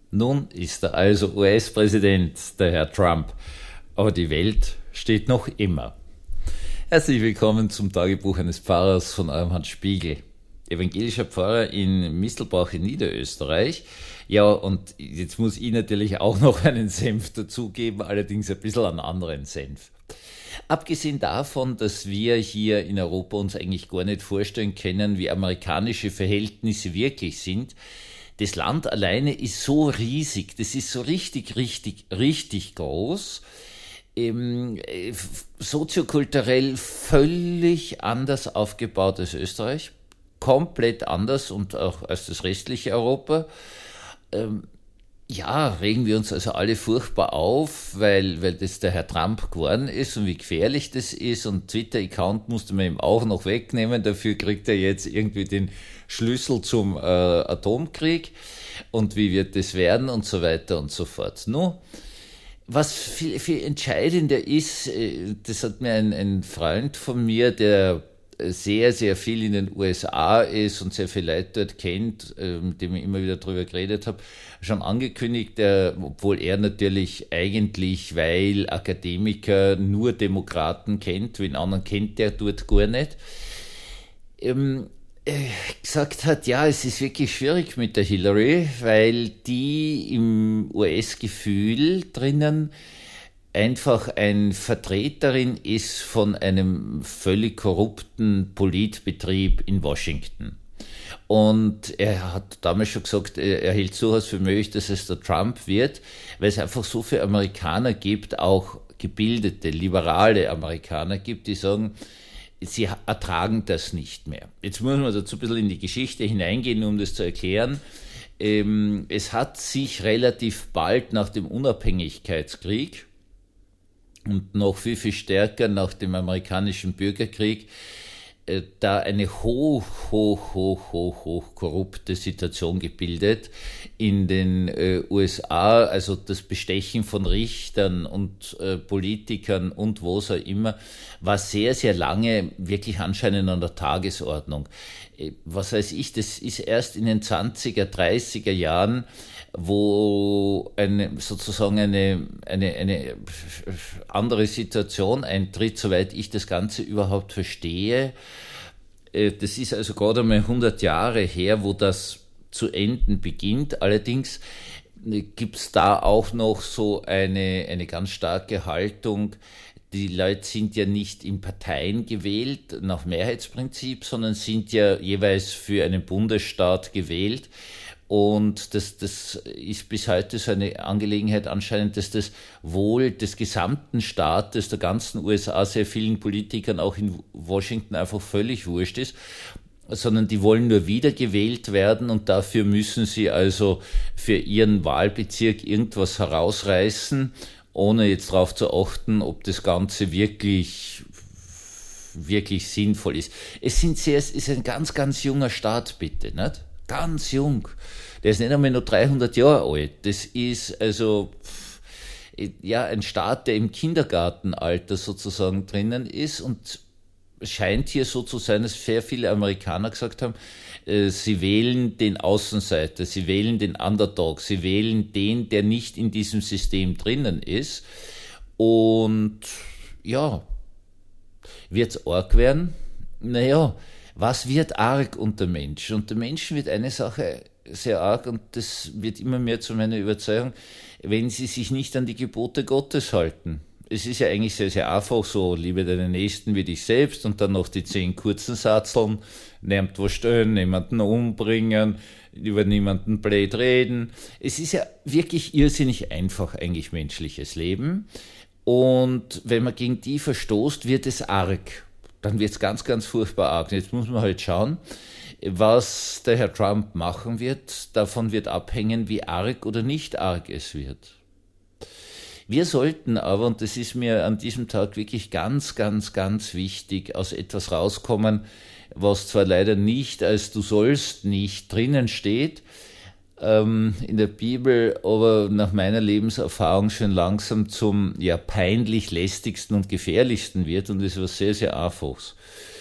Nun ist er also US-Präsident, der Herr Trump. Aber die Welt steht noch immer. Herzlich willkommen zum Tagebuch eines Pfarrers von eurem Hans Spiegel. Evangelischer Pfarrer in Mistelbach in Niederösterreich. Ja, und jetzt muss ich natürlich auch noch einen Senf dazugeben, allerdings ein bisschen einen anderen Senf. Abgesehen davon, dass wir hier in Europa uns eigentlich gar nicht vorstellen können, wie amerikanische Verhältnisse wirklich sind, das Land alleine ist so riesig, das ist so richtig groß, soziokulturell völlig anders aufgebaut als Österreich, komplett anders und auch als das restliche Europa. Regen wir uns also alle furchtbar auf, weil das der Herr Trump geworden ist und wie gefährlich das ist, und Twitter-Account musste man ihm auch noch wegnehmen, dafür kriegt er jetzt irgendwie den Schlüssel zum Atomkrieg und wie wird das werden und so weiter und so fort. Was viel entscheidender ist, das hat mir ein Freund von mir, der sehr, sehr viel in den USA ist und sehr viele Leute dort kennt, mit dem ich immer wieder drüber geredet habe, schon angekündigt, obwohl er natürlich eigentlich, weil Akademiker nur Demokraten kennt, wen anderen kennt der dort gar nicht, gesagt hat, ja, es ist wirklich schwierig mit der Hillary, weil die im US-Gefühl drinnen einfach ein Vertreterin ist von einem völlig korrupten Politbetrieb in Washington. Und er hat damals schon gesagt, er hält es durchaus für möglich, dass es der Trump wird, weil es einfach so viele Amerikaner gibt, auch gebildete, liberale Amerikaner gibt, die sagen, sie ertragen das nicht mehr. Jetzt muss man dazu ein bisschen in die Geschichte hineingehen, um das zu erklären. Es hat sich relativ bald nach dem Unabhängigkeitskrieg und noch viel stärker nach dem amerikanischen Bürgerkrieg da eine hoch korrupte Situation gebildet in den USA, also das Bestechen von Richtern und Politikern und was auch immer, war sehr, sehr lange wirklich anscheinend an der Tagesordnung. Was weiß ich, das ist erst in den 20er, 30er Jahren, wo eine andere Situation eintritt, soweit ich das Ganze überhaupt verstehe. Das ist also gerade einmal 100 Jahre her, wo das zu enden beginnt. Allerdings gibt's da auch noch so eine ganz starke Haltung. Die Leute sind ja nicht in Parteien gewählt nach Mehrheitsprinzip, sondern sind ja jeweils für einen Bundesstaat gewählt. Und das ist bis heute so eine Angelegenheit anscheinend, dass das Wohl des gesamten Staates, der ganzen USA, sehr vielen Politikern auch in Washington einfach völlig wurscht ist, sondern die wollen nur wiedergewählt werden und dafür müssen sie also für ihren Wahlbezirk irgendwas herausreißen, ohne jetzt darauf zu achten, ob das Ganze wirklich sinnvoll ist. Es ist ein ganz, ganz junger Staat, bitte, nicht? Ganz jung. Der ist nicht einmal nur 300 Jahre alt. Das ist also, ein Staat, der im Kindergartenalter sozusagen drinnen ist, und es scheint hier so zu sein, dass sehr viele Amerikaner gesagt haben, sie wählen den Außenseiter, sie wählen den Underdog, sie wählen den, der nicht in diesem System drinnen ist. Und ja, wird's arg werden? Naja, was wird arg unter Menschen? Unter Menschen wird eine Sache sehr arg, und das wird immer mehr zu meiner Überzeugung, wenn sie sich nicht an die Gebote Gottes halten. Es ist ja eigentlich sehr, sehr einfach so, liebe deinen Nächsten wie dich selbst, und dann noch die 10 kurzen Satzeln, nehmt was stören, niemanden umbringen, über niemanden blöd reden. Es ist ja wirklich irrsinnig einfach eigentlich menschliches Leben, und wenn man gegen die verstoßt, wird es arg. Dann wird es ganz, ganz furchtbar arg. Jetzt muss man halt schauen, was der Herr Trump machen wird. Davon wird abhängen, wie arg oder nicht arg es wird. Wir sollten aber, und das ist mir an diesem Tag wirklich ganz, ganz, ganz wichtig, aus etwas rauskommen, was zwar leider nicht als du sollst nicht drinnen steht, in der Bibel, aber nach meiner Lebenserfahrung schon langsam zum peinlich lästigsten und gefährlichsten wird, und das ist was sehr, sehr Einfaches.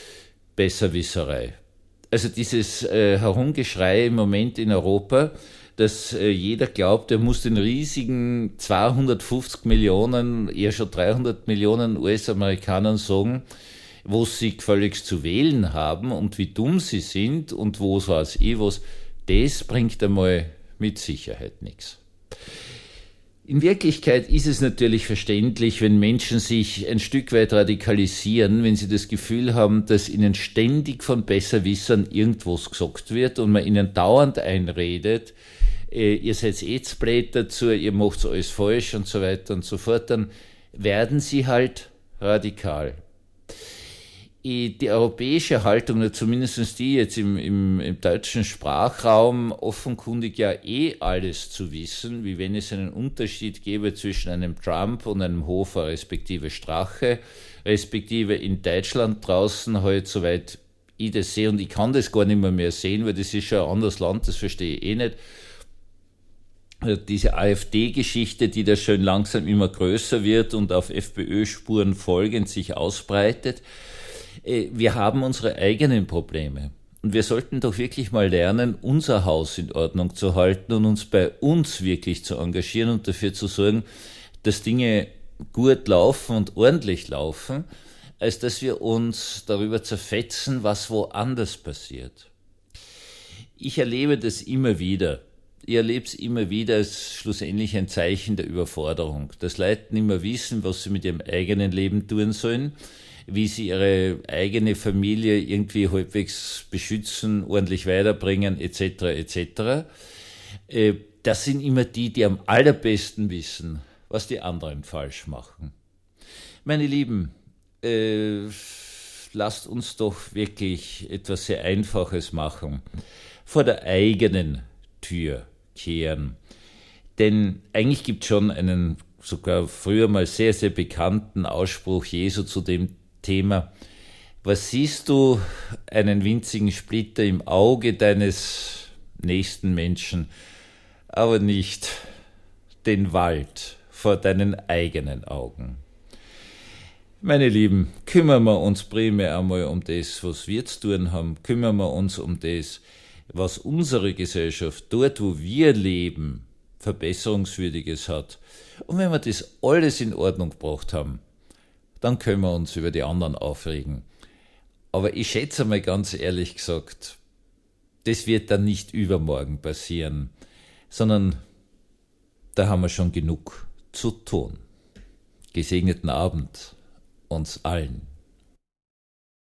Besserwisserei. Also dieses Herumgeschrei im Moment in Europa, dass jeder glaubt, er muss den riesigen 250 Millionen, eher schon 300 Millionen US-Amerikanern sagen, wo sie völlig zu wählen haben und wie dumm sie sind und wo es weiß ich was, das bringt einmal mit Sicherheit nichts. In Wirklichkeit ist es natürlich verständlich, wenn Menschen sich ein Stück weit radikalisieren, wenn sie das Gefühl haben, dass ihnen ständig von Besserwissern irgendwas gesagt wird und man ihnen dauernd einredet, ihr seid eh zu blöd dazu, ihr macht alles falsch und so weiter und so fort, dann werden sie halt radikal. Die europäische Haltung, oder zumindest die jetzt im deutschen Sprachraum, offenkundig ja alles zu wissen, wie wenn es einen Unterschied gäbe zwischen einem Trump und einem Hofer, respektive Strache, respektive in Deutschland draußen halt, soweit ich das sehe, und ich kann das gar nicht mehr sehen, weil das ist schon ein anderes Land, das verstehe ich eh nicht. Diese AfD-Geschichte, die da schön langsam immer größer wird und auf FPÖ-Spuren folgend sich ausbreitet. Wir haben unsere eigenen Probleme. Und wir sollten doch wirklich mal lernen, unser Haus in Ordnung zu halten und uns bei uns wirklich zu engagieren und dafür zu sorgen, dass Dinge gut laufen und ordentlich laufen, als dass wir uns darüber zerfetzen, was woanders passiert. Ich erlebe das immer wieder. Ich erlebe es immer wieder als schlussendlich ein Zeichen der Überforderung, dass Leute nicht mehr wissen, was sie mit ihrem eigenen Leben tun sollen, wie sie ihre eigene Familie irgendwie halbwegs beschützen, ordentlich weiterbringen, etc., etc. Das sind immer die am allerbesten wissen, was die anderen falsch machen. Meine Lieben, lasst uns doch wirklich etwas sehr Einfaches machen. Vor der eigenen Tür kehren. Denn eigentlich gibt es schon einen sogar früher mal sehr, sehr bekannten Ausspruch Jesu zu dem Thema: Was siehst du einen winzigen Splitter im Auge deines nächsten Menschen, aber nicht den Wald vor deinen eigenen Augen? Meine Lieben, kümmern wir uns primär einmal um das, was wir zu tun haben. Kümmern wir uns um das, was unsere Gesellschaft dort, wo wir leben, Verbesserungswürdiges hat. Und wenn wir das alles in Ordnung gebracht haben, dann können wir uns über die anderen aufregen. Aber ich schätze mal ganz ehrlich gesagt, das wird dann nicht übermorgen passieren, sondern da haben wir schon genug zu tun. Gesegneten Abend uns allen.